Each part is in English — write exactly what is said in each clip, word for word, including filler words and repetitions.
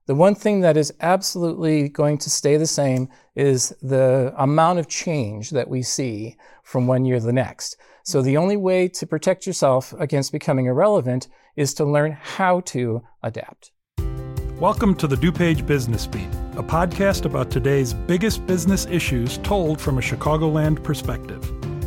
The one thing that is absolutely going to stay the same is the amount of change that we see from one year to the next. So the only way to protect yourself against becoming irrelevant is to learn how to adapt. Welcome to the DuPage Business Beat, a podcast about today's biggest business issues told from a Chicagoland perspective.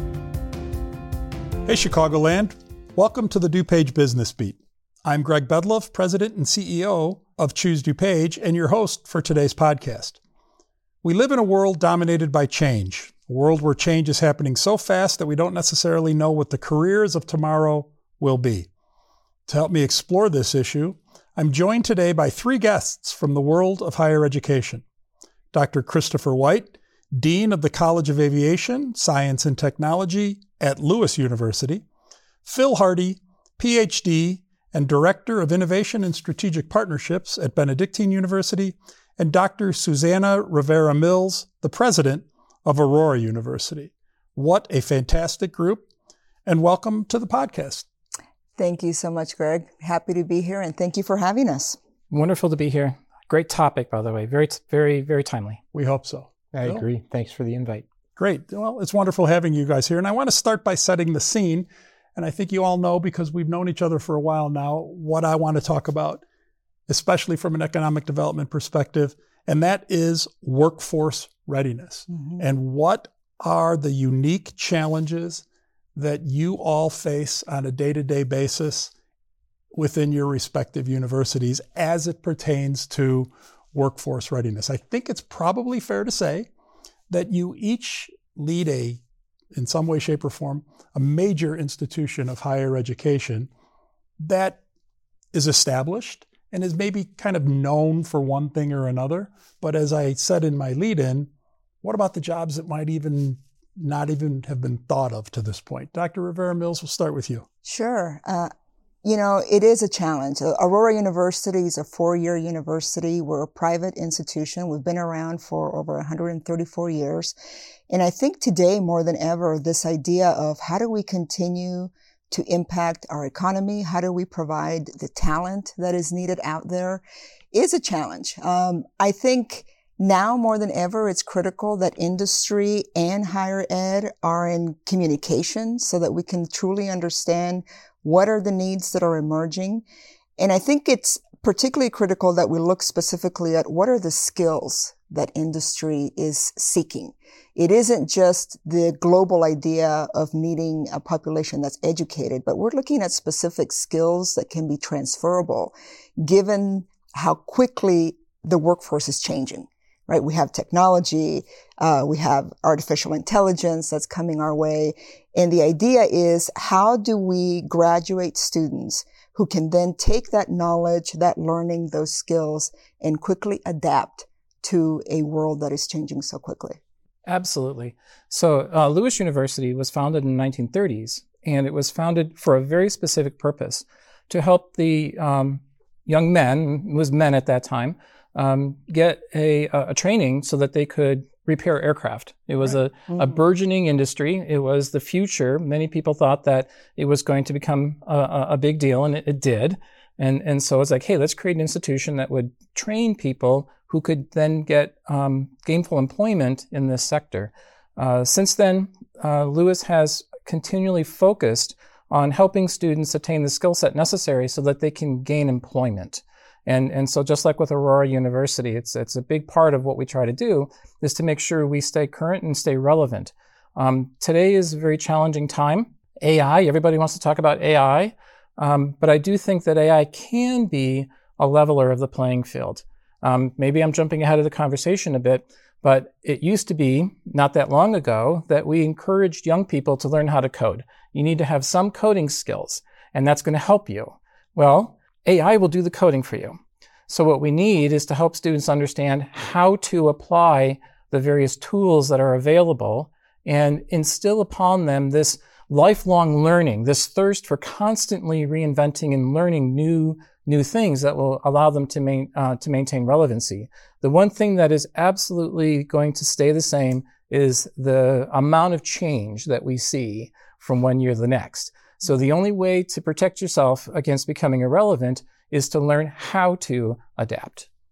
Hey, Chicagoland. Welcome to the DuPage Business Beat. I'm Greg Bedloff, President and C E O of Choose DuPage, and your host for today's podcast. We live in a world dominated by change, a world where change is happening so fast that we don't necessarily know what the careers of tomorrow will be. To help me explore this issue, I'm joined today by three guests from the world of higher education. Doctor Christopher White, Dean of the College of Aviation, Science and Technology at Lewis University, Phil Hardy, P H D, and Director of Innovation and Strategic Partnerships at Benedictine University, and Doctor Susanna Rivera Mills, the President of Aurora University. What a fantastic group, and welcome to the podcast. Thank you so much, Greg. Happy to be here, and thank you for having us. Wonderful to be here. Great topic, by the way. Very, very, very timely. We hope so. I Bill? agree. Thanks for the invite. Great. Well, it's wonderful having you guys here, and I want to start by setting the scene. And I think you all know, because we've known each other for a while now, what I want to talk about, especially from an economic development perspective, and that is workforce readiness. Mm-hmm. And what are the unique challenges that you all face on a day-to-day basis within your respective universities as it pertains to workforce readiness? I think it's probably fair to say that you each lead a in some way, shape, or form, a major institution of higher education that is established and is maybe kind of known for one thing or another. But as I said in my lead-in, what about the jobs that might even not even have been thought of to this point? Doctor Rivera Mills, we'll start with you. Sure. Uh, you know, it is a challenge. Aurora University is a four-year university. We're a private institution. We've been around for over one hundred thirty-four years. And I think today, more than ever, this idea of how do we continue to impact our economy, how do we provide the talent that is needed out there, is a challenge. Um, I think now more than ever, it's critical that industry and higher ed are in communication so that we can truly understand what are the needs that are emerging. And I think it's particularly critical that we look specifically at what are the skills that industry is seeking. It isn't just the global idea of needing a population that's educated, but we're looking at specific skills that can be transferable given how quickly the workforce is changing, right? We have technology, uh, we have artificial intelligence that's coming our way. And the idea is, how do we graduate students who can then take that knowledge, that learning, those skills, and quickly adapt to a world that is changing so quickly? Absolutely. So uh, Lewis University was founded in the nineteen thirties, and it was founded for a very specific purpose, to help the um, young men, it was men at that time, um, get a, a training so that they could repair aircraft. It was right. a, mm-hmm. a burgeoning industry. It was the future. Many people thought that it was going to become a, a big deal, and it, it did. And, and so it's like, hey, let's create an institution that would train people who could then get um, gainful employment in this sector. Uh, since then, uh, Lewis has continually focused on helping students attain the skill set necessary so that they can gain employment. And, and so just like with Aurora University, it's, it's a big part of what we try to do is to make sure we stay current and stay relevant. Um, today is a very challenging time. A I, everybody wants to talk about A I, um, but I do think that A I can be a leveler of the playing field. Um, maybe I'm jumping ahead of the conversation a bit, but it used to be, not that long ago, that we encouraged young people to learn how to code. You need to have some coding skills, and that's going to help you. Well, A I will do the coding for you. So what we need is to help students understand how to apply the various tools that are available and instill upon them this lifelong learning, this thirst for constantly reinventing and learning new new things that will allow them to, main, uh, to maintain relevancy. The one thing that is absolutely going to stay the same is the amount of change that we see from one year to the next. So the only way to protect yourself against becoming irrelevant is to learn how to adapt.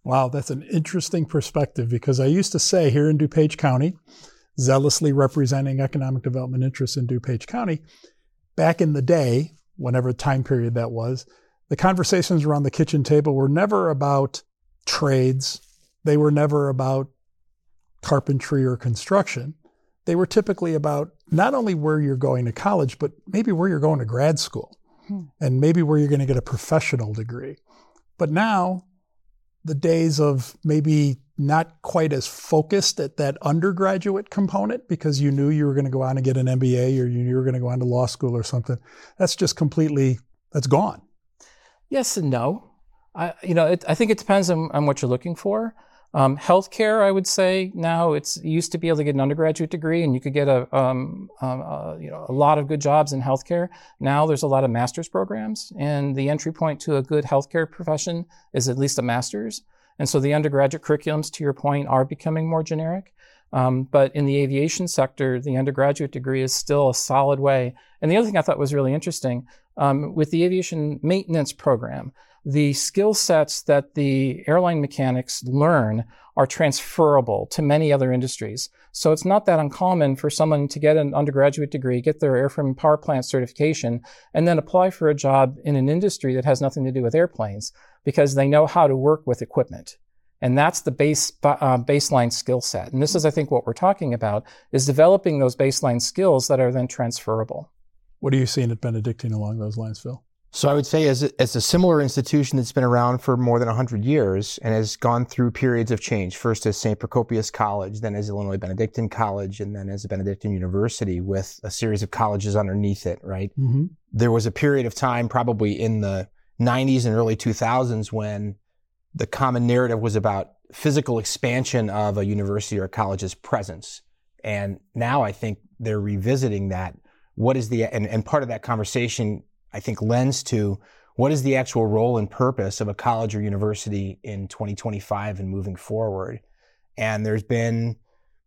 Wow, that's an interesting perspective, because I used to say here in DuPage County, zealously representing economic development interests in DuPage County, back in the day, whatever time period that was, the conversations around the kitchen table were never about trades. They were never about carpentry or construction. They were typically about not only where you're going to college, but maybe where you're going to grad school, hmm. and maybe where you're going to get a professional degree. But now, the days of maybe not quite as focused at that undergraduate component because you knew you were going to go on and get an M B A, or you knew you were going to go on to law school or something, that's just completely, that's gone. Yes and no. I, you know, it, I think it depends on, on what you're looking for. Um, healthcare, I would say now it's you used to be able to get an undergraduate degree and you could get a, um, um, uh, you know, a lot of good jobs in healthcare. Now there's a lot of master's programs, and the entry point to a good healthcare profession is at least a master's. And so the undergraduate curriculums, to your point, are becoming more generic. Um, but in the aviation sector, the undergraduate degree is still a solid way. And the other thing I thought was really interesting, um, with the aviation maintenance program, the skill sets that the airline mechanics learn are transferable to many other industries. So it's not that uncommon for someone to get an undergraduate degree, get their airframe and power plant certification, and then apply for a job in an industry that has nothing to do with airplanes because they know how to work with equipment. And that's the base uh, baseline skill set. And this is, I think, what we're talking about, is developing those baseline skills that are then transferable. What are you seeing at Benedictine along those lines, Phil? So I would say as a, as a similar institution that's been around for more than one hundred years and has gone through periods of change, first as Saint Procopius College, then as Illinois Benedictine College, and then as a Benedictine University with a series of colleges underneath it, right? Mm-hmm. There was a period of time probably in the nineties and early two thousands when the common narrative was about physical expansion of a university or a college's presence. And now I think they're revisiting that. What is the, and, and part of that conversation I think lends to what is the actual role and purpose of a college or university in twenty twenty-five and moving forward. And there's been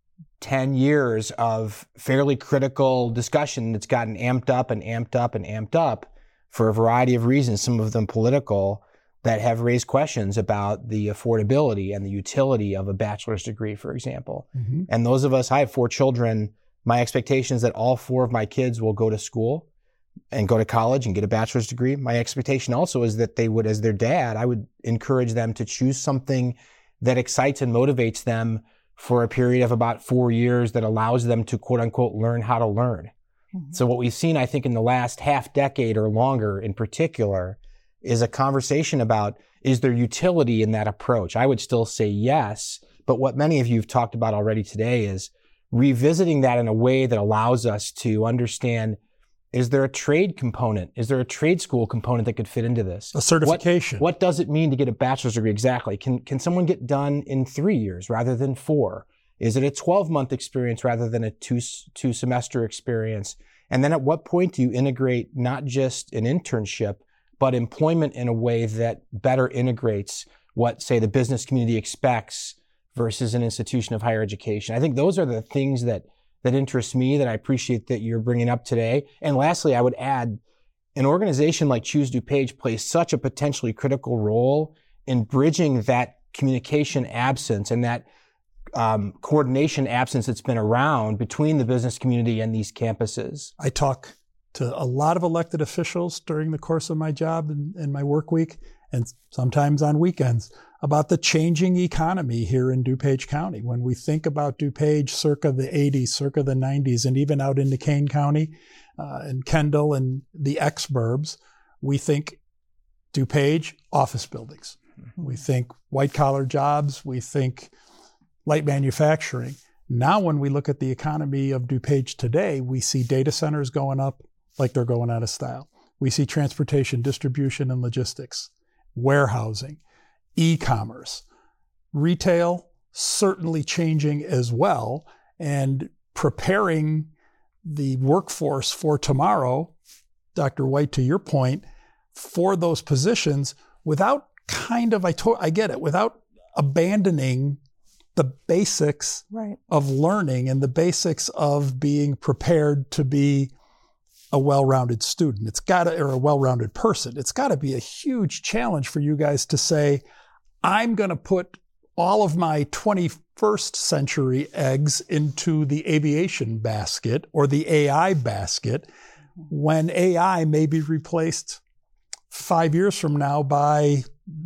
ten years of fairly critical discussion that's gotten amped up and amped up and amped up for a variety of reasons, some of them political, that have raised questions about the affordability and the utility of a bachelor's degree, for example. Mm-hmm. And those of us, I have four children, my expectation is that all four of my kids will go to school and go to college and get a bachelor's degree. My expectation also is that they would, as their dad, I would encourage them to choose something that excites and motivates them for a period of about four years that allows them to, quote unquote, learn how to learn. Mm-hmm. So what we've seen, I think, in the last half decade or longer in particular, is a conversation about, is there utility in that approach? I would still say yes, but what many of you have talked about already today is revisiting that in a way that allows us to understand, is there a trade component? Is there a trade school component that could fit into this? A certification. What, what does it mean to get a bachelor's degree? Exactly. Can can someone get done in three years rather than four? Is it a twelve-month experience rather than a two, two-semester experience? And then at what point do you integrate not just an internship, but employment in a way that better integrates what, say, the business community expects versus an institution of higher education? I think those are the things that that interest me, that I appreciate that you're bringing up today. And lastly, I would add, an organization like Choose DuPage plays such a potentially critical role in bridging that communication absence and that um, coordination absence that's been around between the business community and these campuses. I talk to a lot of elected officials during the course of my job and, and my work week, and sometimes on weekends, about the changing economy here in DuPage County. When we think about DuPage circa the eighties, circa the nineties, and even out into Kane County uh, and Kendall and the ex-burbs, we think DuPage office buildings. Mm-hmm. We think white-collar jobs. We think light manufacturing. Now when we look at the economy of DuPage today, we see data centers going up like they're going out of style. We see transportation, distribution, and logistics, warehousing, e-commerce, retail certainly changing as well, and preparing the workforce for tomorrow, Doctor White, to your point, for those positions without kind of, I, to, I get it, without abandoning the basics right. of learning and the basics of being prepared to be a well-rounded student. It's got to, or a well-rounded person. It's got to be a huge challenge for you guys to say, I'm going to put all of my twenty-first century eggs into the aviation basket or the A I basket, when A I may be replaced five years from now by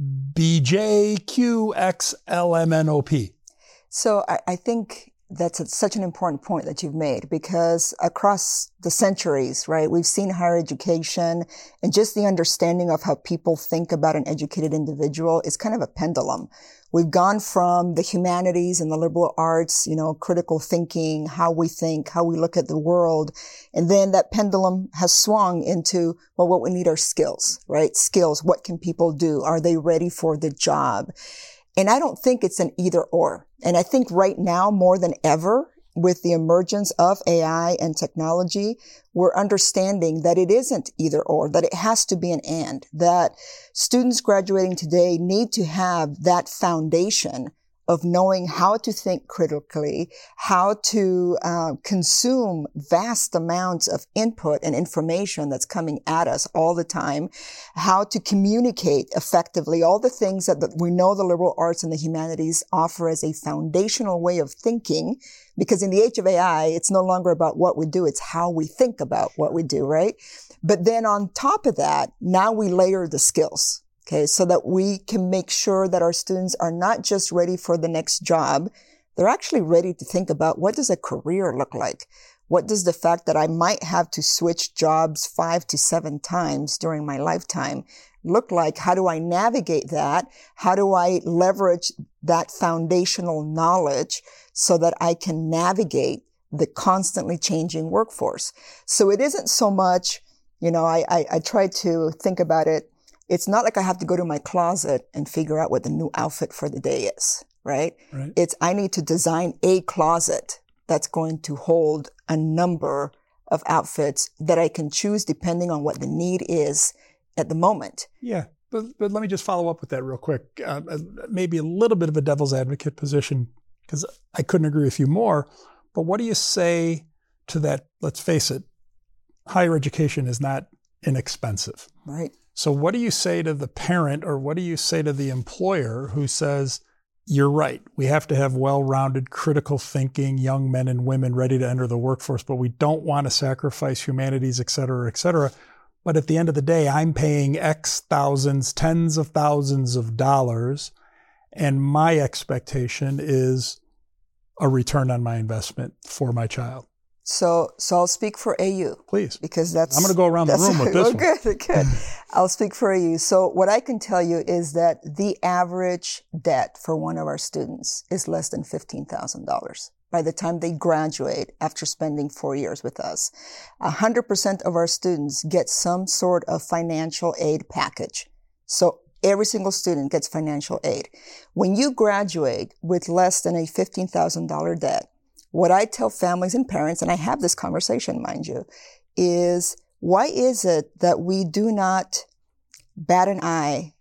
B J Q X L M N O P. So I, I think that's a, such an important point that you've made, because across the centuries, right, we've seen higher education and just the understanding of how people think about an educated individual is kind of a pendulum. We've gone from the humanities and the liberal arts, you know, critical thinking, how we think, how we look at the world. And then that pendulum has swung into, well, what we need are skills, right? Skills. What can people do? Are they ready for the job? And I don't think it's an either or. And I think right now, more than ever, with the emergence of A I and technology, we're understanding that it isn't either or, that it has to be an and, that students graduating today need to have that foundation of knowing how to think critically, how to uh, consume vast amounts of input and information that's coming at us all the time, how to communicate effectively, all the things that, that we know the liberal arts and the humanities offer as a foundational way of thinking. Because in the age of A I, it's no longer about what we do, it's how we think about what we do, right? But then on top of that, now we layer the skills. Okay, so that we can make sure that our students are not just ready for the next job, they're actually ready to think about, what does a career look like? What does the fact that I might have to switch jobs five to seven times during my lifetime look like? How do I navigate that? How do I leverage that foundational knowledge so that I can navigate the constantly changing workforce? So it isn't so much, you know, I, I, I try to think about it. It's not like I have to go to my closet and figure out what the new outfit for the day is, right? Right. It's I need to design a closet that's going to hold a number of outfits that I can choose depending on what the need is at the moment. Yeah, but, but let me just follow up with that real quick. Uh, maybe a little bit of a devil's advocate position, because I couldn't agree with you more. But what do you say to that? Let's face it, higher education is not inexpensive. Right. So what do you say to the parent, or what do you say to the employer who says, you're right, we have to have well-rounded, critical thinking young men and women ready to enter the workforce, but we don't want to sacrifice humanities, et cetera, et cetera. But at the end of the day, I'm paying X thousands, tens of thousands of dollars, and my expectation is a return on my investment for my child. So, so I'll speak for A U. Please. Because that's... I'm going to go around the room with this oh, one. Good, good. I'll speak for A U. So what I can tell you is that the average debt for one of our students is less than fifteen thousand dollars by the time they graduate after spending four years with us. one hundred percent of our students get some sort of financial aid package. So every single student gets financial aid. When you graduate with less than a fifteen thousand dollars debt, what I tell families and parents, and I have this conversation, mind you, is why is it that we do not bat an eye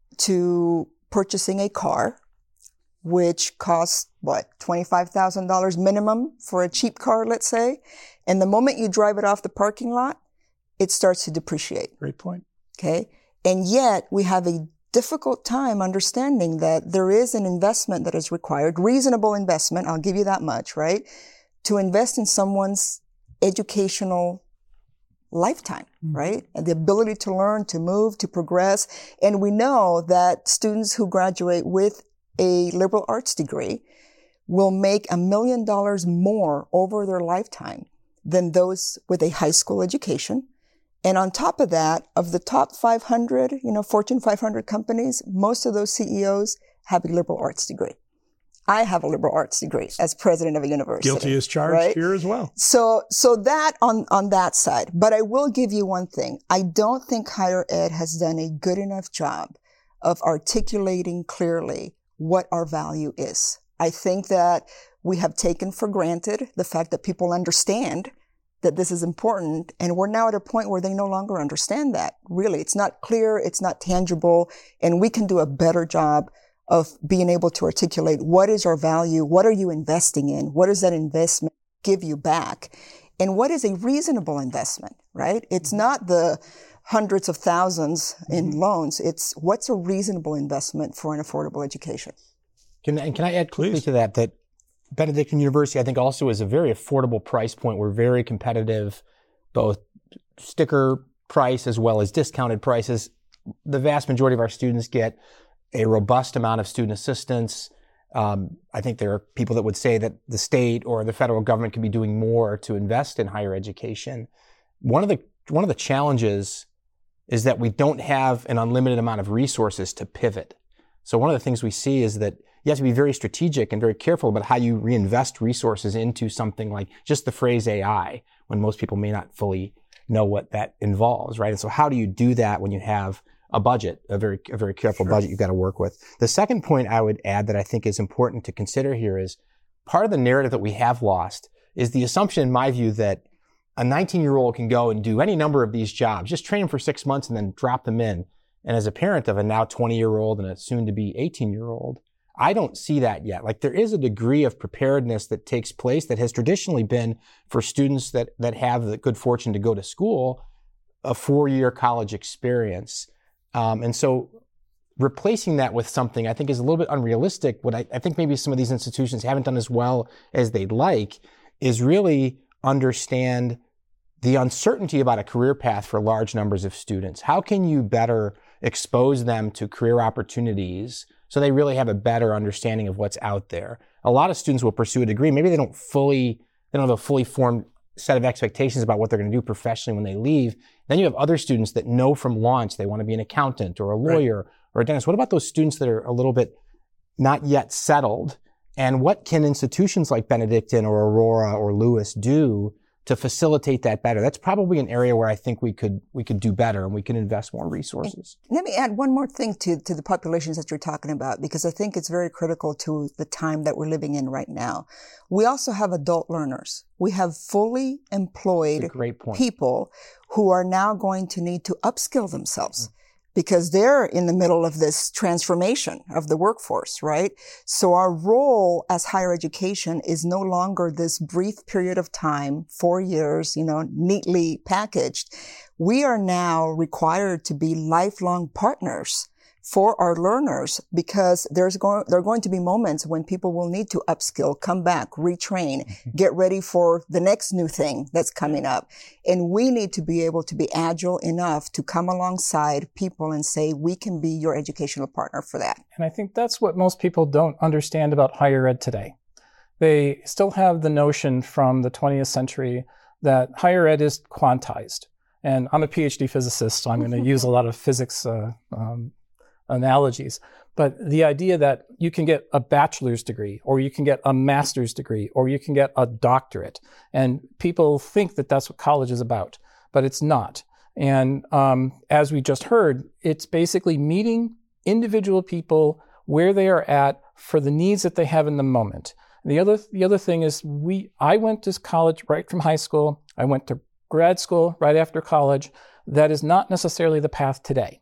to purchasing a car, which costs, what, twenty-five thousand dollars minimum for a cheap car, let's say, and the moment you drive it off the parking lot, it starts to depreciate. Great point. Okay? And yet we have a difficult time understanding that there is an investment that is required, reasonable investment, I'll give you that much, right? To invest in someone's educational lifetime, mm-hmm. right? And the ability to learn, to move, to progress. And we know that students who graduate with a liberal arts degree will make a million dollars more over their lifetime than those with a high school education. And on top of that, of the top five hundred, you know, Fortune five hundred companies, most of those C E Os have a liberal arts degree. I have a liberal arts degree as president of a university. Guilty as charged right? here as well. So, so that on, on that side. But I will give you one thing. I don't think higher ed has done a good enough job of articulating clearly what our value is. I think that we have taken for granted the fact that people understand that this is important, and we're now at a point where they no longer understand that. Really, it's not clear, it's not tangible, and we can do a better job of being able to articulate what is our value, what are you investing in, what does that investment give you back, and what is a reasonable investment, right? It's not the hundreds of thousands in mm-hmm. loans. It's what's a reasonable investment for an affordable education? Can, and can I add quickly Please. to that, that Benedictine University, I think, also is a very affordable price point. We're very competitive, both sticker price as well as discounted prices. The vast majority of our students get a robust amount of student assistance. Um, I think there are people that would say that the state or the federal government could be doing more to invest in higher education. One of the one of the challenges is that we don't have an unlimited amount of resources to pivot. So one of the things we see is that you have to be very strategic and very careful about how you reinvest resources into something like just the phrase A I, when most people may not fully know what that involves, right? And so how do you do that when you have a budget, a very, a very careful Sure. budget you've got to work with? The second point I would add that I think is important to consider here is part of the narrative that we have lost is the assumption, in my view, that a nineteen-year-old can go and do any number of these jobs, just train them for six months and then drop them in. And as a parent of a now twenty-year-old and a soon-to-be eighteen-year-old, I don't see that yet. Like, there is a degree of preparedness that takes place that has traditionally been for students that, that have the good fortune to go to school, a four-year college experience. Um, and so replacing that with something I think is a little bit unrealistic. What I, I think maybe some of these institutions haven't done as well as they'd like is really understand the uncertainty about a career path for large numbers of students. How can you better expose them to career opportunities so they really have a better understanding of what's out there? A lot of students will pursue a degree. Maybe they don't fully, they don't have a fully formed set of expectations about what they're going to do professionally when they leave. Then you have other students that know from launch they want to be an accountant or a lawyer right. or a dentist. What about those students that are a little bit not yet settled? And what can institutions like Benedictine or Aurora or Lewis do to facilitate that better? That's probably an area where I think we could we could do better and we can invest more resources. And let me add one more thing to, to the populations that you're talking about, because I think it's very critical to the time that we're living in right now. We also have adult learners. We have fully employed great point. people who are now going to need to upskill themselves. Mm-hmm. Because they're in the middle of this transformation of the workforce, right? So our role as higher education is no longer this brief period of time, four years, you know, neatly packaged. We are now required to be lifelong partners for our learners, because there's going, there are going to be moments when people will need to upskill, come back, retrain, get ready for the next new thing that's coming up. And we need to be able to be agile enough to come alongside people and say, we can be your educational partner for that. And I think that's what most people don't understand about higher ed today. They still have the notion from the twentieth century that higher ed is quantized. And I'm a PhD physicist, so I'm going to use a lot of physics uh, um, analogies, but the idea that you can get a bachelor's degree or you can get a master's degree or you can get a doctorate, and people think that that's what college is about, but it's not. And um, as we just heard, it's basically meeting individual people where they are at for the needs that they have in the moment. The other the other thing is we I went to college right from high school. I went to grad school right after college. That is not necessarily the path today.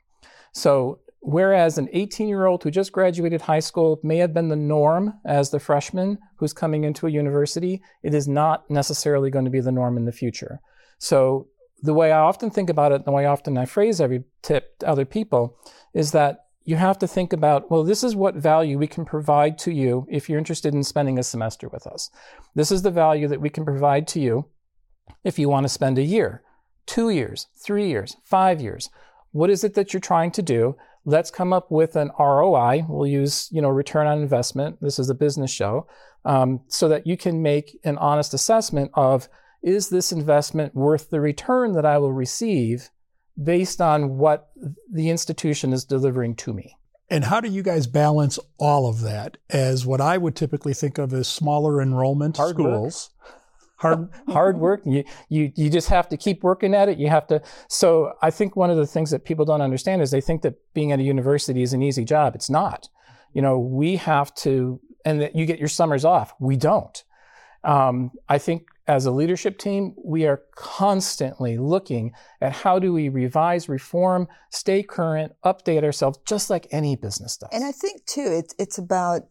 So whereas an eighteen-year-old who just graduated high school may have been the norm as the freshman who's coming into a university, it is not necessarily going to be the norm in the future. So the way I often think about it, the way often I phrase every tip to other people, is that you have to think about, well, this is what value we can provide to you if you're interested in spending a semester with us. This is the value that we can provide to you if you want to spend a year, two years, three years, five years. What is it that you're trying to do? Let's come up with an R O I. We'll use, you know, return on investment. This is a business show, um, so that you can make an honest assessment of, is this investment worth the return that I will receive based on what the institution is delivering to me? And how do you guys balance all of that as what I would typically think of as smaller enrollment Hard schools? Work. Hard, hard work. You, you, you just have to keep working at it. You have to. So I think one of the things that people don't understand is they think that being at a university is an easy job. It's not. You know, we have to, and that you get your summers off. We don't. Um, I think as a leadership team, we are constantly looking at how do we revise, reform, stay current, update ourselves, just like any business does. And I think too, it's, it's about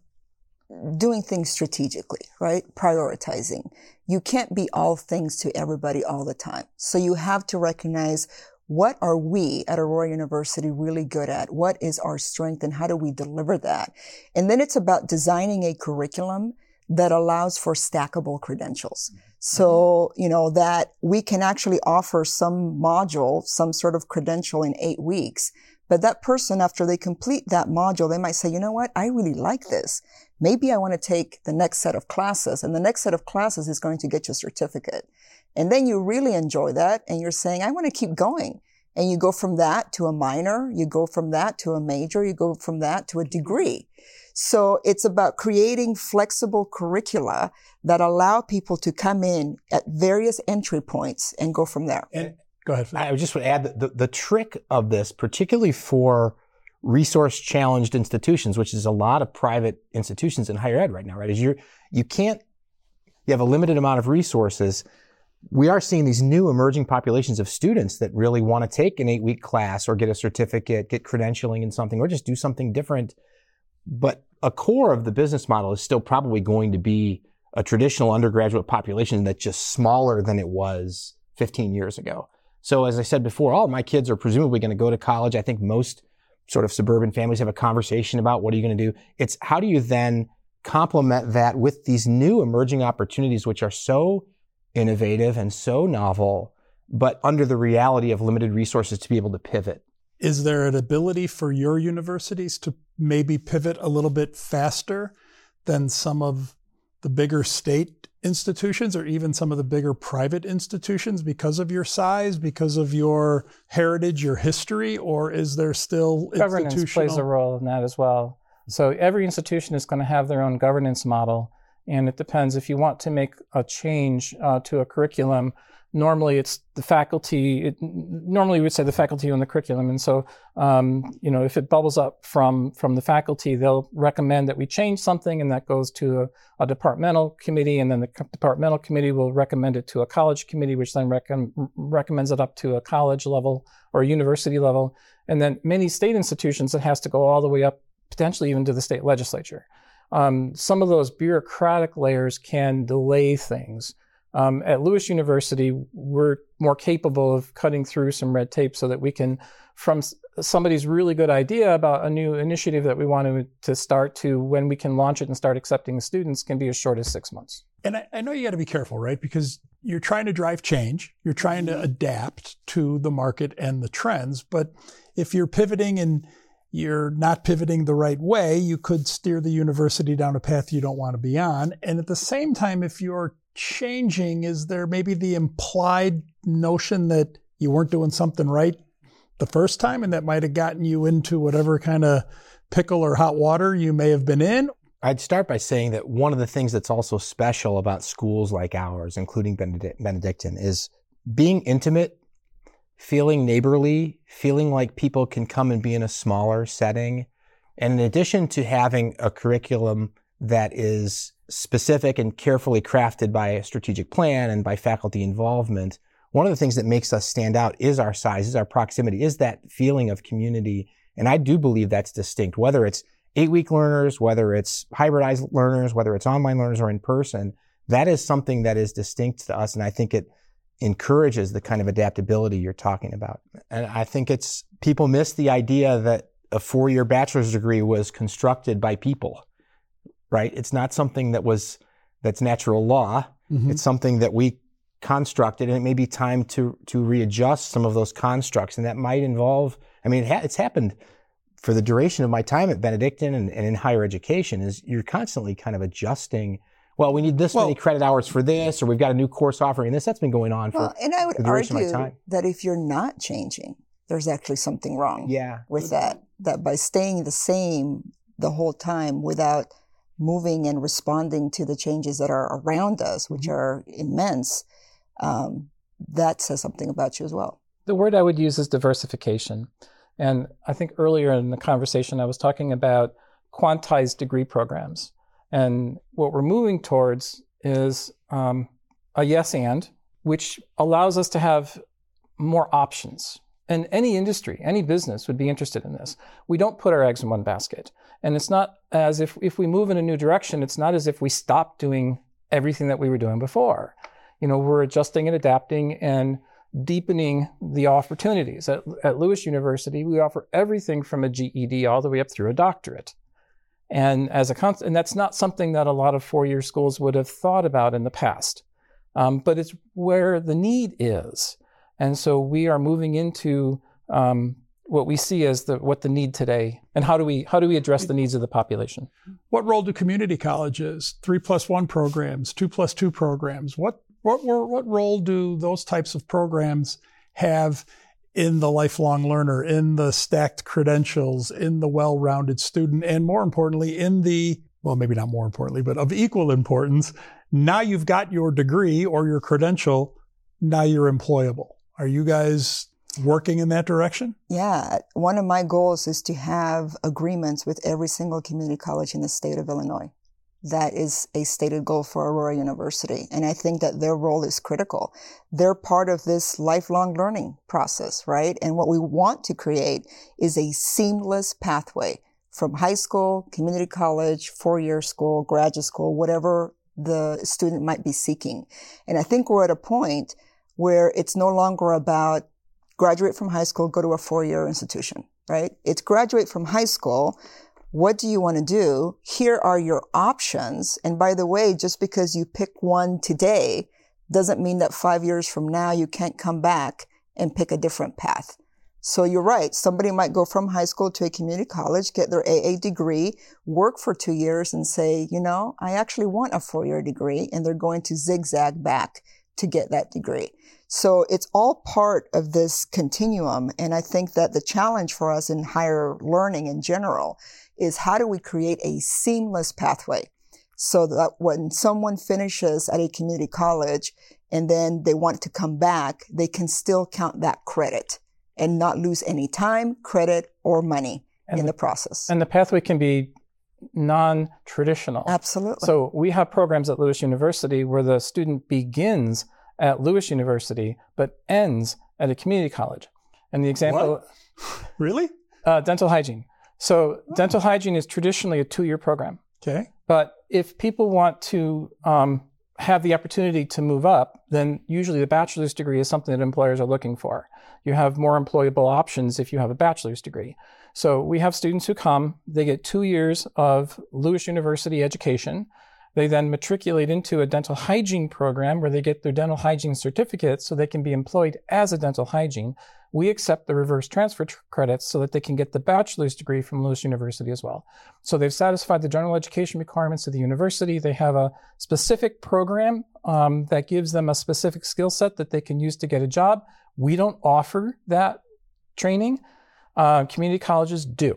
doing things strategically, right? Prioritizing. You can't be all things to everybody all the time. So you have to recognize what are we at Aurora University really good at? What is our strength and how do we deliver that? And then it's about designing a curriculum that allows for stackable credentials. So, you know, that we can actually offer some module, some sort of credential in eight weeks. But that person, after they complete that module, they might say, you know what? I really like this. Maybe I want to take the next set of classes, and the next set of classes is going to get you a certificate. And then you really enjoy that and you're saying, I want to keep going. And you go from that to a minor, you go from that to a major, you go from that to a degree. So it's about creating flexible curricula that allow people to come in at various entry points and go from there. And go ahead. I just would add that the, the trick of this, particularly for resource-challenged institutions, which is a lot of private institutions in higher ed right now, right, is you're, you can't, you have a limited amount of resources. We are seeing these new emerging populations of students that really want to take an eight-week class or get a certificate, get credentialing in something, or just do something different. But a core of the business model is still probably going to be a traditional undergraduate population that's just smaller than it was fifteen years ago. So as I said before, all of my kids are presumably going to go to college. I think most sort of suburban families have a conversation about what are you going to do. It's how do you then complement that with these new emerging opportunities, which are so innovative and so novel, but under the reality of limited resources to be able to pivot. Is there an ability for your universities to maybe pivot a little bit faster than some of the bigger state institutions or even some of the bigger private institutions because of your size, because of your heritage, your history, or is there still governance institutional... plays a role in that as well. So every institution is going to have their own governance model, and it depends. If you want to make a change uh, to a curriculum, normally it's the faculty, it, normally we would say the faculty on the curriculum. And so, um, you know, if it bubbles up from, from the faculty, they'll recommend that we change something, and that goes to a, a departmental committee, and then the departmental committee will recommend it to a college committee, which then rec- recommends it up to a college level or a university level. And then many state institutions, it has to go all the way up, potentially even to the state legislature. Um, some of those bureaucratic layers can delay things. Um, at Lewis University, we're more capable of cutting through some red tape so that we can, from s- somebody's really good idea about a new initiative that we want to, to start to when we can launch it and start accepting students can be as short as six months. And I, I know you got to be careful, right? Because you're trying to drive change. You're trying to adapt to the market and the trends. But if you're pivoting and you're not pivoting the right way, you could steer the university down a path you don't want to be on. And at the same time, if you're changing, is there maybe the implied notion that you weren't doing something right the first time and that might have gotten you into whatever kind of pickle or hot water you may have been in? I'd start by saying that one of the things that's also special about schools like ours, including Benedict- Benedictine, is being intimate, feeling neighborly, feeling like people can come and be in a smaller setting. And in addition to having a curriculum that is specific and carefully crafted by a strategic plan and by faculty involvement, one of the things that makes us stand out is our size, is our proximity, is that feeling of community. And I do believe that's distinct, whether it's eight-week learners, whether it's hybridized learners, whether it's online learners or in person, that is something that is distinct to us. And I think it encourages the kind of adaptability you're talking about. And I think it's, people miss the idea that a four-year bachelor's degree was constructed by people. Right? It's not something that was, that's natural law. Mm-hmm. It's something that we constructed, and it may be time to, to readjust some of those constructs. And that might involve, I mean, it ha- it's happened for the duration of my time at Benedictine and, and in higher education, is you're constantly kind of adjusting. Well, we need this well, many credit hours for this, or we've got a new course offering this. That's been going on for well, and I would the duration argue of my time. That if you're not changing, there's actually something wrong yeah. with that. That by staying the same the whole time without moving and responding to the changes that are around us, which are immense, um, that says something about you as well. The word I would use is diversification. And I think earlier in the conversation, I was talking about quantized degree programs. And what we're moving towards is um, a yes and, which allows us to have more options. And any industry, any business would be interested in this. We don't put our eggs in one basket. And it's not as if, if we move in a new direction, it's not as if we stop doing everything that we were doing before. You know, we're adjusting and adapting, and deepening the opportunities. At, at Lewis University, we offer everything from a G E D all the way up through a doctorate. And as a con- and that's not something that a lot of four-year schools would have thought about in the past. Um, but it's where the need is. And so we are moving into um, what we see as the what the need today, and how do we how do we address the needs of the population? What role do community colleges, three plus one programs, two plus two programs, what what what role do those types of programs have in the lifelong learner, in the stacked credentials, in the well-rounded student, and more importantly, in the, well, maybe not more importantly, but of equal importance, now you've got your degree or your credential, now you're employable. Are you guys working in that direction? Yeah. One of my goals is to have agreements with every single community college in the state of Illinois. That is a stated goal for Aurora University. And I think that their role is critical. They're part of this lifelong learning process, right? And what we want to create is a seamless pathway from high school, community college, four-year school, graduate school, whatever the student might be seeking. And I think we're at a point where it's no longer about graduate from high school, go to a four-year institution, right? It's graduate from high school. What do you want to do? Here are your options. And by the way, just because you pick one today doesn't mean that five years from now you can't come back and pick a different path. So you're right. Somebody might go from high school to a community college, get their A A degree, work for two years and say, you know, I actually want a four-year degree, and they're going to zigzag back to get that degree. So it's all part of this continuum. And I think that the challenge for us in higher learning in general is how do we create a seamless pathway so that when someone finishes at a community college and then they want to come back, they can still count that credit and not lose any time, credit, or money and in the, the process. And the pathway can be non-traditional. Absolutely. So we have programs at Lewis University where the student begins at Lewis University but ends at a community college. And the example... What? Really? Uh, dental hygiene. So oh. dental hygiene is traditionally a two-year program. Okay. But if people want to um, have the opportunity to move up, then usually the bachelor's degree is something that employers are looking for. You have more employable options if you have a bachelor's degree. So we have students who come, they get two years of Lewis University education. They then matriculate into a dental hygiene program where they get their dental hygiene certificate so they can be employed as a dental hygiene. We accept the reverse transfer tr- credits so that they can get the bachelor's degree from Lewis University as well. So they've satisfied the general education requirements of the university. They have a specific program um, that gives them a specific skill set that they can use to get a job. We don't offer that training. Uh, community colleges do.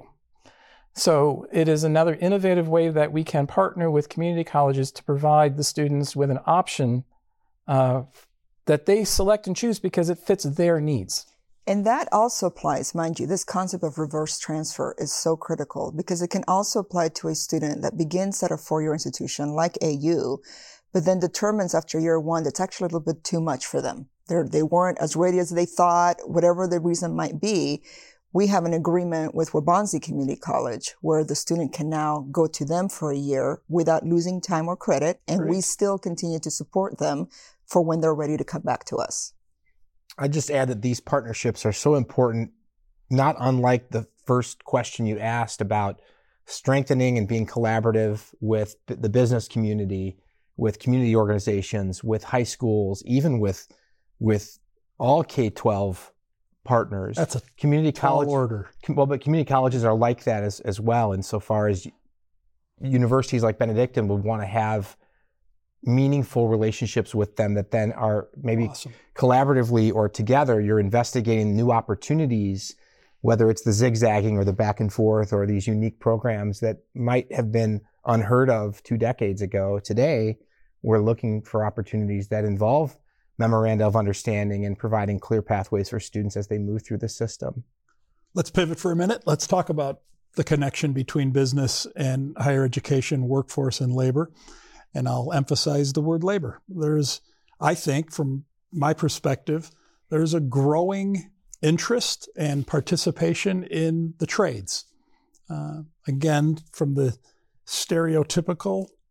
So it is another innovative way that we can partner with community colleges to provide the students with an option uh, that they select and choose because it fits their needs. And that also applies, mind you, this concept of reverse transfer is so critical because it can also apply to a student that begins at a four-year institution like A U, but then determines after year one that's actually a little bit too much for them. They're, they weren't as ready as they thought, whatever the reason might be. We have an agreement with Waubonsie Community College where the student can now go to them for a year without losing time or credit, and Great. We still continue to support them for when they're ready to come back to us. I just add that these partnerships are so important, not unlike the first question you asked about strengthening and being collaborative with the business community, with community organizations, with high schools, even with with all K twelve partners. That's a community tall college order. Com, well, but community colleges are like that as as well. Insofar as universities like Benedictine would want to have meaningful relationships with them that then are maybe awesome. Collaboratively or together, you're investigating new opportunities, whether it's the zigzagging or the back and forth or these unique programs that might have been unheard of two decades ago. Today, we're looking for opportunities that involve memoranda of understanding and providing clear pathways for students as they move through the system. Let's pivot for a minute. Let's talk about the connection between business and higher education, workforce, and labor. And I'll emphasize the word labor. There's, I think, from my perspective, there's a growing interest and participation in the trades. Uh, again, from the stereotypical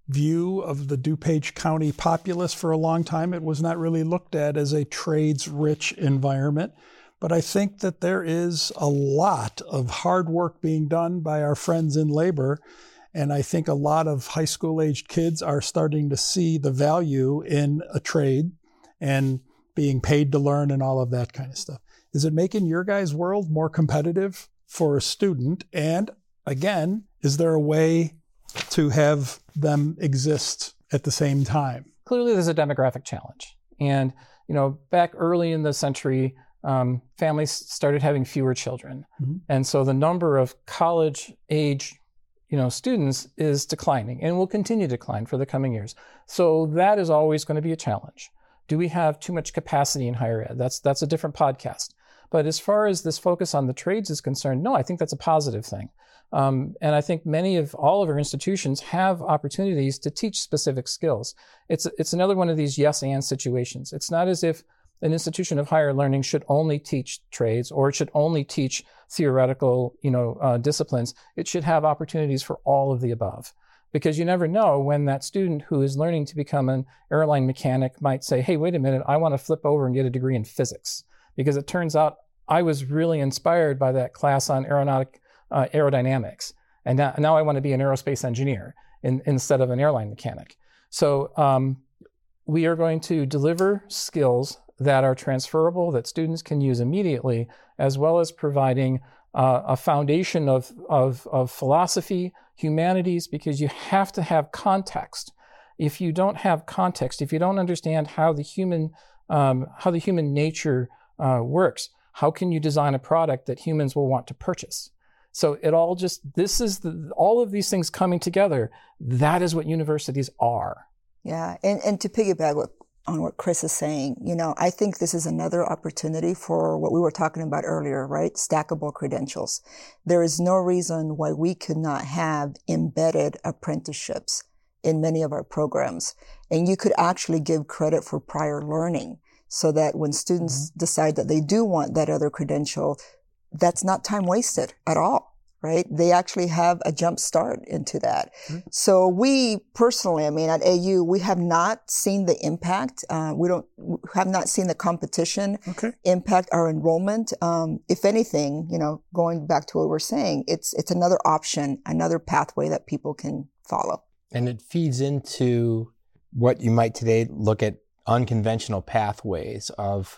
view of the DuPage County populace for a long time, it was not really looked at as a trades-rich environment. But I think that there is a lot of hard work being done by our friends in labor. And I think a lot of high school-aged kids are starting to see the value in a trade and being paid to learn and all of that kind of stuff. Is it making your guys' world more competitive for a student? And again, is there a way to have them exist at the same time? Clearly, there's a demographic challenge. And, you know, back early in the century, um, families started having fewer children. Mm-hmm. And so the number of college-age, you know, students is declining and will continue to decline for the coming years. So that is always going to be a challenge. Do we have too much capacity in higher ed? That's, that's a different podcast. But as far as this focus on the trades is concerned, no, I think that's a positive thing. Um, and I think many of all of our institutions have opportunities to teach specific skills. It's it's another one of these yes and situations. It's not as if an institution of higher learning should only teach trades or it should only teach theoretical, you know, uh, disciplines. It should have opportunities for all of the above, because you never know when that student who is learning to become an airline mechanic might say, "Hey, wait a minute, I want to flip over and get a degree in physics," because it turns out I was really inspired by that class on aeronautic uh, aerodynamics, and now, now I want to be an aerospace engineer in, instead of an airline mechanic. So um, we are going to deliver skills that are transferable, that students can use immediately, as well as providing uh, a foundation of, of, of philosophy, humanities, because you have to have context. If you don't have context, if you don't understand how the human, um, how the human nature uh, works, how can you design a product that humans will want to purchase? So it all just, this is the, all of these things coming together. That is what universities are. Yeah, and, and to piggyback what, on what Chris is saying, you know, I think this is another opportunity for what we were talking about earlier, right? Stackable credentials. There is no reason why we could not have embedded apprenticeships in many of our programs. And you could actually give credit for prior learning so that when students mm-hmm. decide that they do want that other credential, that's not time wasted at all, right? They actually have a jump start into that. Mm-hmm. So we personally, I mean, at A U, we have not seen the impact. Uh, we don't, we have not seen the competition okay. impact our enrollment. Um, if anything, you know, going back to what we're saying, it's, it's another option, another pathway that people can follow. And it feeds into what you might today look at unconventional pathways of,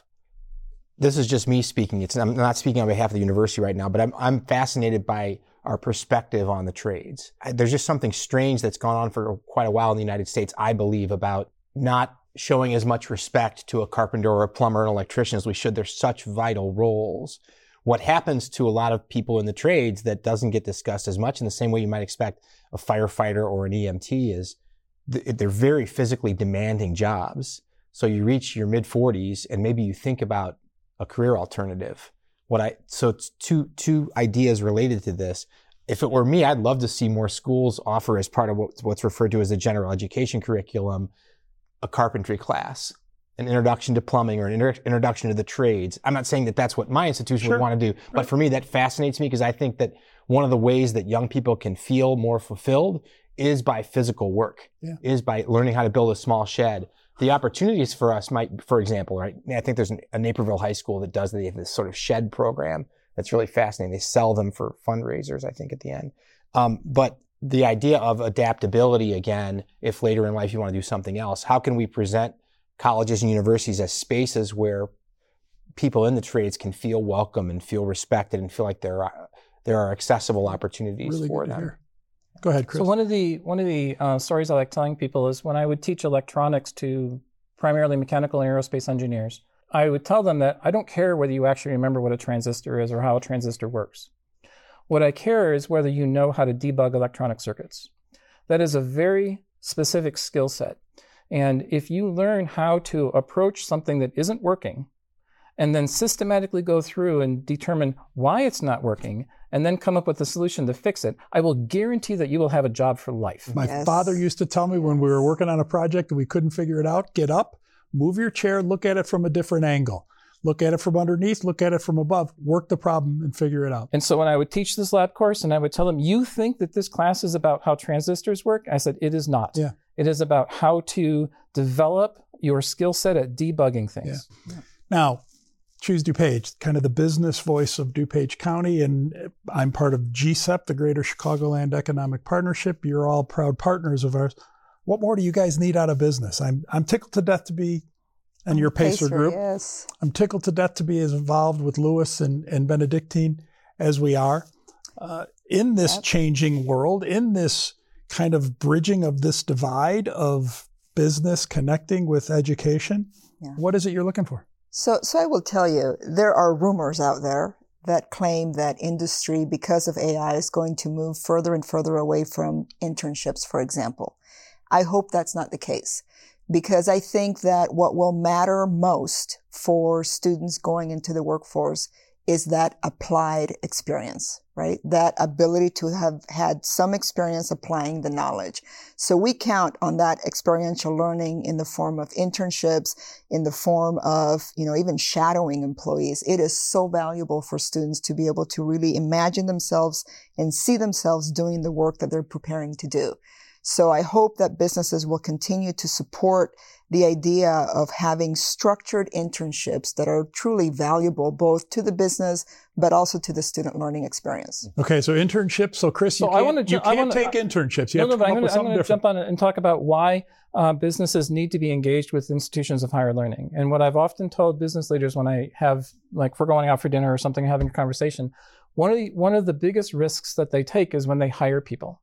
this is just me speaking. It's, I'm not speaking on behalf of the university right now, but I'm, I'm fascinated by our perspective on the trades. There's just something strange that's gone on for quite a while in the United States, I believe, about not showing as much respect to a carpenter or a plumber and electrician as we should. They're such vital roles. What happens to a lot of people in the trades that doesn't get discussed as much in the same way you might expect a firefighter or an E M T is they're very physically demanding jobs. So you reach your mid forties and maybe you think about a career alternative. What I so it's two two ideas related to this. If it were me, I'd love to see more schools offer as part of what, what's referred to as a general education curriculum, a carpentry class, an introduction to plumbing or an inter- introduction to the trades. I'm not saying that that's what my institution sure. would want to do, but right. for me, that fascinates me because I think that one of the ways that young people can feel more fulfilled is by physical work, yeah. is by learning how to build a small shed. The opportunities for us might, for example, right? I think there's an, a Naperville high school that does, they have this sort of shed program that's really fascinating. They sell them for fundraisers, I think, at the end. Um, but the idea of adaptability, again, if later in life you want to do something else, how can we present colleges and universities as spaces where people in the trades can feel welcome and feel respected and feel like there are, there are accessible opportunities really for them? Hear. Go ahead, Chris. So one of the one of the uh, stories I like telling people is when I would teach electronics to primarily mechanical and aerospace engineers, I would tell them that I don't care whether you actually remember what a transistor is or how a transistor works. What I care is whether you know how to debug electronic circuits. That is a very specific skill set. And if you learn how to approach something that isn't working and then systematically go through and determine why it's not working and then come up with a solution to fix it, I will guarantee that you will have a job for life. My yes. father used to tell me when we were working on a project and we couldn't figure it out, get up, move your chair, look at it from a different angle. Look at it from underneath, look at it from above, work the problem and figure it out. And so when I would teach this lab course and I would tell them, you think that this class is about how transistors work? I said, it is not. Yeah. It is about how to develop your skill set at debugging things. Yeah. Yeah. Now, Choose DuPage, kind of the business voice of DuPage County, and I'm part of G C E P, the Greater Chicagoland Economic Partnership. You're all proud partners of ours. What more do you guys need out of business? I'm I'm tickled to death to be in your Pacer, Pacer group. Yes. I'm tickled to death to be as involved with Lewis and, and Benedictine as we are. Uh, in this Yep. changing world, in this kind of bridging of this divide of business connecting with education, Yeah. what is it you're looking for? So, so I will tell you, there are rumors out there that claim that industry, because of A I, is going to move further and further away from internships, for example. I hope that's not the case, because I think that what will matter most for students going into the workforce is that applied experience, right? That ability to have had some experience applying the knowledge. So we count on that experiential learning in the form of internships, in the form of, you know, even shadowing employees. It is so valuable for students to be able to really imagine themselves and see themselves doing the work that they're preparing to do. So I hope that businesses will continue to support the idea of having structured internships that are truly valuable both to the business but also to the student learning experience. Okay, so internships. So Chris, So you I can't, wanna you ju- I can't wanna- take internships. You No, have no, to but come I'm up with going something to different. jump on it and talk about why uh, businesses need to be engaged with institutions of higher learning. And what I've often told business leaders when I have, like, if we're going out for dinner or something, having a conversation, one of the, one of the biggest risks that they take is when they hire people.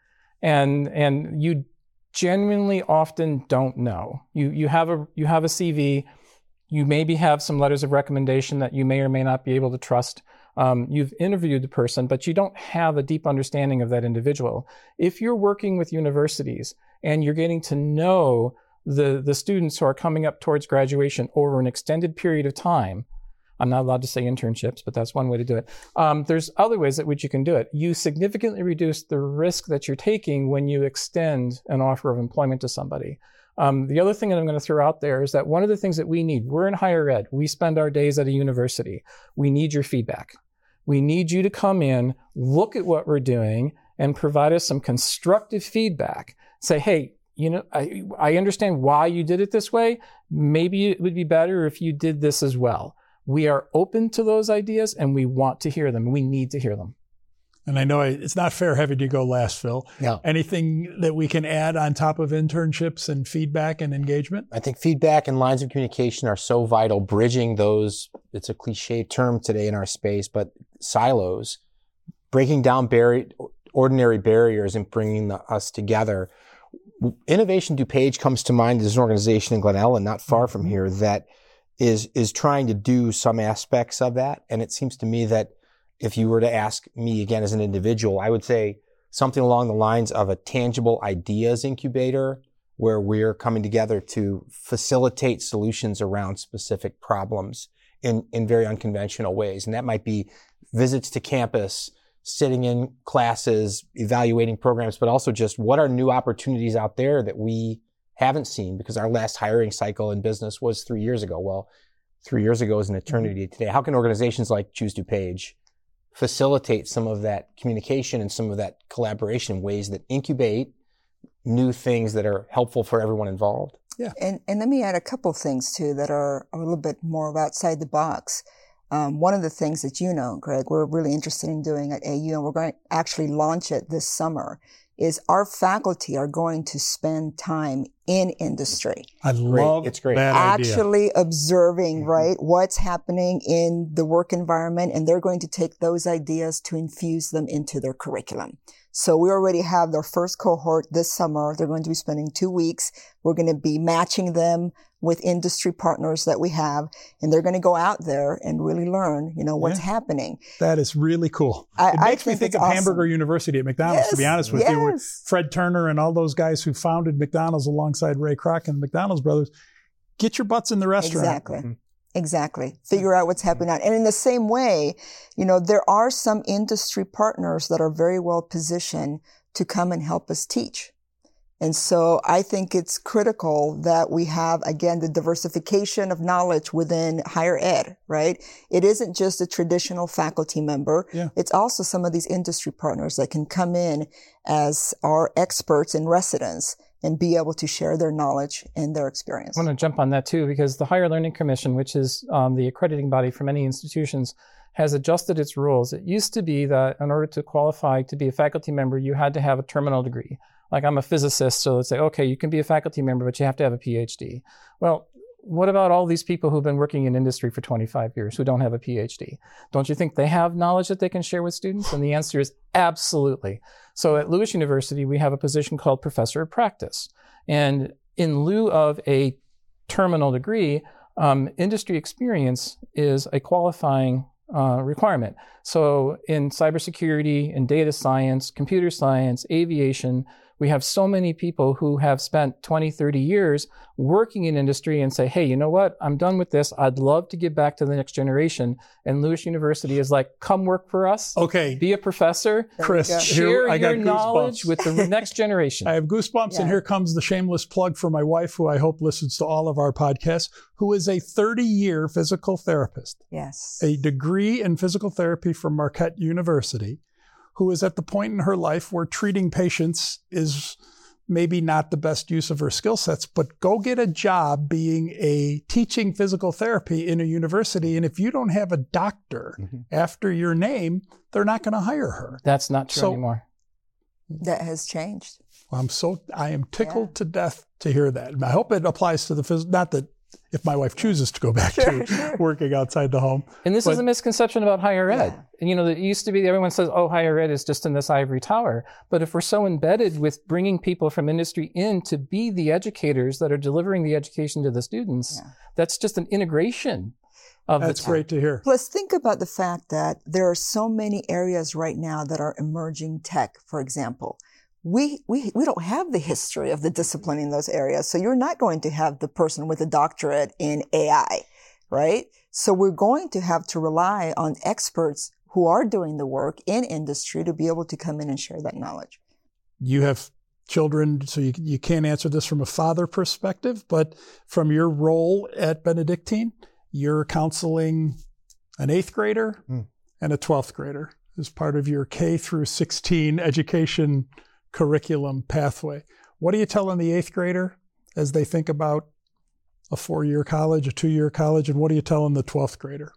And and you genuinely often don't know. You you have a you have a C V. You maybe have some letters of recommendation that you may or may not be able to trust. Um, you've interviewed the person, but you don't have a deep understanding of that individual. If you're working with universities and you're getting to know the, the students who are coming up towards graduation over an extended period of time, I'm not allowed to say internships, but that's one way to do it. Um, there's other ways at which you can do it. You significantly reduce the risk that you're taking when you extend an offer of employment to somebody. Um, the other thing that I'm going to throw out there is that one of the things that we need, we're in higher ed. We spend our days at a university. We need your feedback. We need you to come in, look at what we're doing, and provide us some constructive feedback. Say, hey, you know, I, I understand why you did it this way. Maybe it would be better if you did this as well. We are open to those ideas and we want to hear them. We need to hear them. And I know it's not fair having you go last, Phil. No. Anything that we can add on top of internships and feedback and engagement? I think feedback and lines of communication are so vital, bridging those, it's a cliche term today in our space, but silos, breaking down bar- ordinary barriers and bringing the, us together. Innovation DuPage comes to mind as an organization in Glen Ellen, not far from here, that is is trying to do some aspects of that. And it seems to me that if you were to ask me again as an individual, I would say something along the lines of a tangible ideas incubator where we're coming together to facilitate solutions around specific problems in, in very unconventional ways. And that might be visits to campus, sitting in classes, evaluating programs, but also just what are new opportunities out there that we haven't seen, because our last hiring cycle in business was three years ago. Well, three years ago is an eternity today. How can organizations like Choose DuPage facilitate some of that communication and some of that collaboration in ways that incubate new things that are helpful for everyone involved? Yeah. And, and let me add a couple things too that are a little bit more of outside the box. Um, one of the things that you know, Greg, we're really interested in doing at A U, and we're going to actually launch it this summer, is our faculty are going to spend time in industry. I love It's great. that idea. Actually observing, right, what's happening in the work environment, and they're going to take those ideas to infuse them into their curriculum. So we already have their first cohort this summer. They're going to be spending two weeks. We're going to be matching them with industry partners that we have, and they're going to go out there and really learn, you know, what's Yeah. happening. That is really cool. I- it I makes me think think it's of awesome. Hamburger University at McDonald's, to be Yes, honest with you, where yes. Fred Turner and all those guys who founded McDonald's alongside Ray Kroc and the McDonald's brothers, get your butts in the restaurant. Exactly. Mm-hmm. Exactly. Figure out what's happening. And in the same way, you know, there are some industry partners that are very well positioned to come and help us teach. And so I think it's critical that we have, again, the diversification of knowledge within higher ed, right? It isn't just a traditional faculty member. Yeah. It's also some of these industry partners that can come in as our experts in residence and be able to share their knowledge and their experience. I want to jump on that too, because the Higher Learning Commission, which is um, the accrediting body for many institutions, has adjusted its rules. It used to be that in order to qualify to be a faculty member, you had to have a terminal degree. Like I'm a physicist, so let's say, okay, you can be a faculty member, but you have to have a PhD. Well, what about all these people who've been working in industry for twenty-five years who don't have a PhD? Don't you think they have knowledge that they can share with students? And the answer is absolutely. So at Lewis University, we have a position called Professor of Practice. And in lieu of a terminal degree, um, industry experience is a qualifying Uh, requirement. So in cybersecurity, in data science, computer science, aviation, we have so many people who have spent twenty, thirty years working in industry and say, hey, you know what? I'm done with this. I'd love to give back to the next generation. And Lewis University is like, come work for us. Okay. Be a professor. Chris, Share here, I your got knowledge goosebumps. with the next generation. I have goosebumps, Yeah. and here comes the shameless plug for my wife, who I hope listens to all of our podcasts, who is a thirty-year physical therapist, Yes. a degree in physical therapy from Marquette University, who is at the point in her life where treating patients is maybe not the best use of her skill sets, but go get a job being a teaching physical therapy in a university. And if you don't have a doctor Mm-hmm. after your name, they're not going to hire her. That's not true So- anymore. That has changed. I'm so, I am tickled Yeah. to death to hear that. And I hope it applies to the phys, not that if my wife chooses to go back Sure, to sure. working outside the home. And this But- is a misconception about higher ed. Yeah. And, you know, it used to be everyone says, oh, higher ed is just in this ivory tower. But if we're so embedded with bringing people from industry in to be the educators that are delivering the education to the students, Yeah. that's just an integration of That's the great to hear. Plus, think about the fact that there are so many areas right now that are emerging tech, for example. We, we, we don't have the history of the discipline in those areas. So you're not going to have the person with a doctorate in A I, right? So we're going to have to rely on experts who are doing the work in industry to be able to come in and share that knowledge. You have children, so you, you can't answer this from a father perspective, but from your role at Benedictine, you're counseling an eighth grader Mm. and a twelfth grader as part of your K through sixteen education curriculum pathway. What are you telling the eighth grader as they think about a four-year college, a two-year college, and what are you telling the twelfth grader?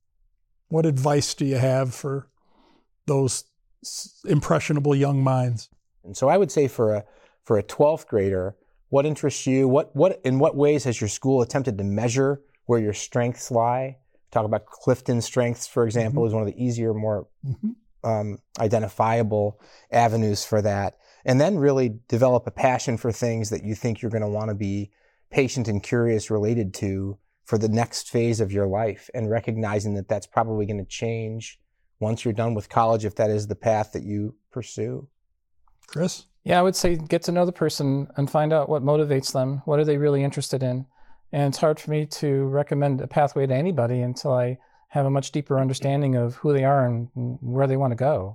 What advice do you have for those s- impressionable young minds? And so I would say for a for a twelfth grader, what interests you? What what in what ways has your school attempted to measure where your strengths lie? Talk about Clifton strengths, for example, Mhm. is one of the easier, more Mhm. um, identifiable avenues for that. And then really develop a passion for things that you think you're going to want to be patient and curious related to for the next phase of your life, and recognizing that that's probably going to change once you're done with college, if that is the path that you pursue. Chris? Yeah, I would say get to know the person and find out what motivates them. What are they really interested in? And it's hard for me to recommend a pathway to anybody until I have a much deeper understanding of who they are and where they want to go.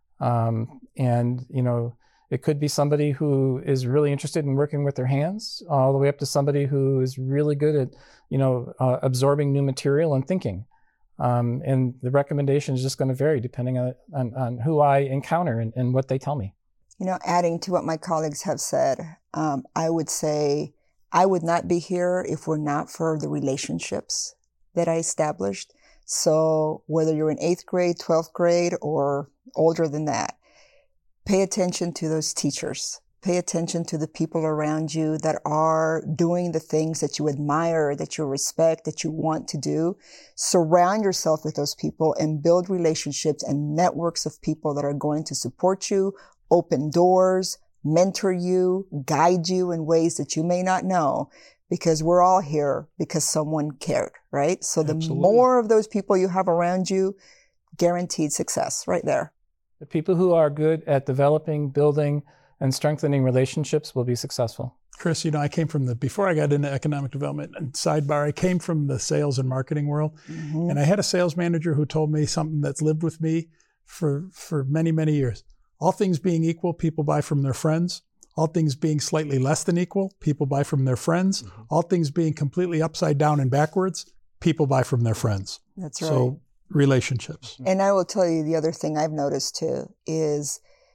Um, and, you know, it could be somebody who is really interested in working with their hands, all the way up to somebody who is really good at, you know, uh, absorbing new material and thinking. Um, and the recommendation is just going to vary depending on, on, on who I encounter and, and what they tell me. You know, adding to what my colleagues have said, um, I would say I would not be here if we're not for the relationships that I established. So whether you're in eighth grade, twelfth grade, or older than that, pay attention to those teachers. Pay attention to the people around you that are doing the things that you admire, that you respect, that you want to do. Surround yourself with those people and build relationships and networks of people that are going to support you, open doors, mentor you, guide you in ways that you may not know, because we're all here because someone cared, right? So the Absolutely. more of those people you have around you, guaranteed success right there. The people who are good at developing, building, and strengthening relationships will be successful. Chris, you know, I came from the, before I got into economic development, and sidebar, I came from the sales and marketing world. Mhm. And I had a sales manager who told me something that's lived with me for, for many, many years. All things being equal, people buy from their friends. All things being slightly less than equal, people buy from their friends. Mm-hmm. All things being completely upside down and backwards, people buy from their friends. That's right. So relationships. And I will tell you the other thing I've noticed too is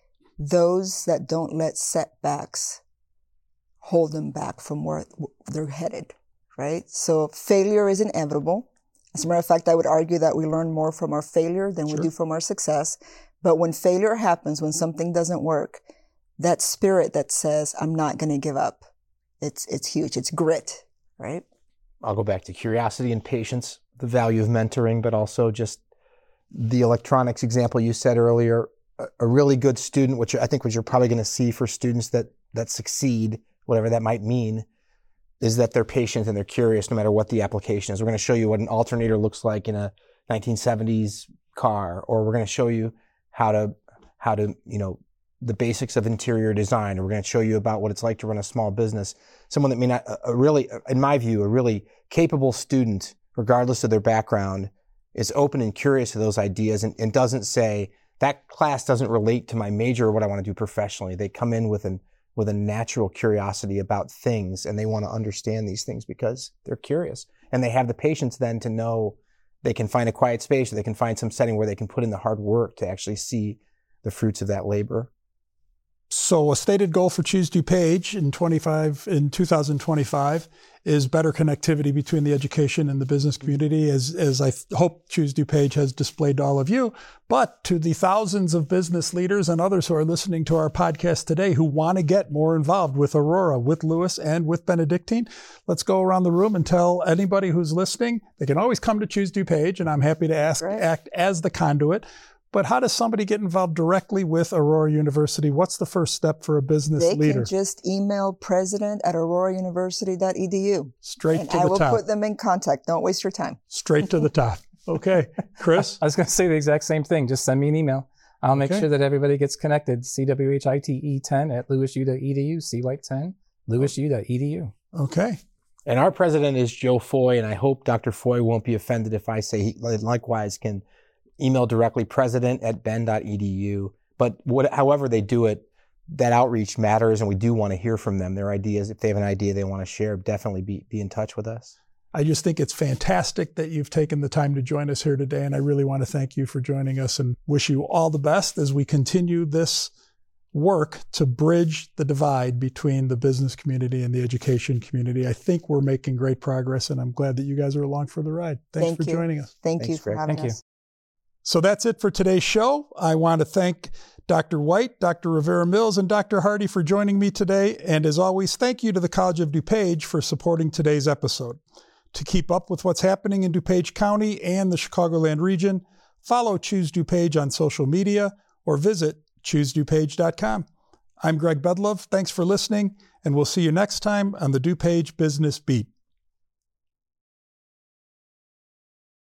those that don't let setbacks hold them back from where they're headed, right? So failure is inevitable. As a matter of fact, I would argue that we learn more from our failure than sure. we do from our success. But when failure happens, when something doesn't work, that spirit that says, I'm not going to give up, it's it's huge. It's grit, right? I'll go back to curiosity and patience, the value of mentoring, but also just the electronics example you said earlier. A, a really good student, which I think what you're probably going to see for students that that succeed, whatever that might mean, is that they're patient and they're curious no matter what the application is. We're going to show you what an alternator looks like in a nineteen seventies car, or we're going to show you how to, how to, you know, the basics of interior design, or we're going to show you about what it's like to run a small business. Someone that may not, a really, in my view, a really capable student, regardless of their background, is open and curious to those ideas and, and doesn't say, that class doesn't relate to my major or what I want to do professionally. They come in with an with a natural curiosity about things, and they want to understand these things because they're curious. And they have the patience then to know they can find a quiet space, or they can find some setting where they can put in the hard work to actually see the fruits of that labor. So a stated goal for Choose DuPage in twenty-five in two thousand twenty-five is better connectivity between the education and the business community, as as I th- hope Choose DuPage has displayed to all of you. But to the thousands of business leaders and others who are listening to our podcast today who want to get more involved with Aurora, with Lewis, and with Benedictine, let's go around the room and tell anybody who's listening, they can always come to Choose DuPage, and I'm happy to ask, right. act as the conduit. But how does somebody get involved directly with Aurora University? What's the first step for a business they leader? They can just email president at aurora university dot e d u. Straight and to I the will top. put them in contact. Don't waste your time. Straight to the top. Okay. Chris? I was going to say the exact same thing. Just send me an email. I'll make okay. sure that everybody gets connected. C W H I T E ten at lewis u dot e d u. C White ten, lewis u dot e d u. Okay. And our president is Joe Foy, and I hope Doctor Foy won't be offended if I say he likewise can email directly president at ben dot e d u. But what, however they do it, that outreach matters, and we do want to hear from them, their ideas. If they have an idea they want to share, definitely be, be in touch with us. I just think it's fantastic that you've taken the time to join us here today, and I really want to thank you for joining us and wish you all the best as we continue this work to bridge the divide between the business community and the education community. I think we're making great progress, and I'm glad that you guys are along for the ride. Thanks thank for you. joining us. Thank Thanks, you for Greg. having Thank us. you. So that's it for today's show. I want to thank Doctor White, Doctor Rivera-Mills, and Doctor Hardy for joining me today. And as always, thank you to the College of DuPage for supporting today's episode. To keep up with what's happening in DuPage County and the Chicagoland region, follow Choose DuPage on social media or visit choose dupage dot com. I'm Greg Bedlove. Thanks for listening, and we'll see you next time on the DuPage Business Beat.